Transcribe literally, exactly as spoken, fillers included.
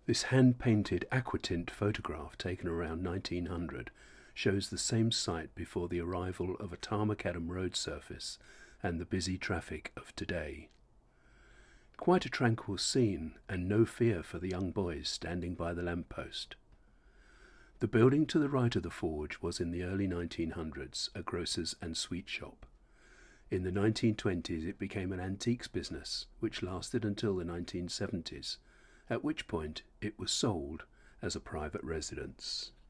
This hand-painted aquatint photograph taken around nineteen hundred shows the same site before the arrival of a tarmac-adam road surface and the busy traffic of today. Quite a tranquil scene, and no fear for the young boys standing by the lamp-post. The building to the right of the forge was in the early nineteen hundreds a grocer's and sweet shop. In the nineteen twenties it became an antiques business, which lasted until the nineteen seventies, at which point it was sold as a private residence.